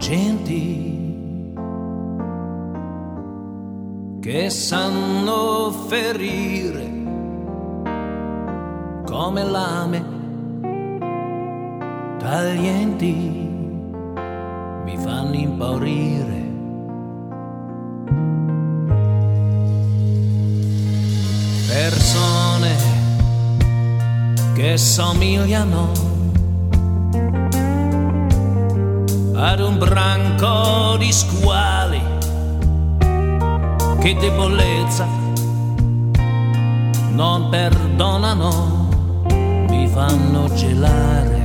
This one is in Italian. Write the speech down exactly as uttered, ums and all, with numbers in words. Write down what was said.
genti che sanno ferire come lame taglienti, mi fanno impaurire. Persone che somigliano ad un branco di squali, che debolezza non perdonano, mi fanno gelare.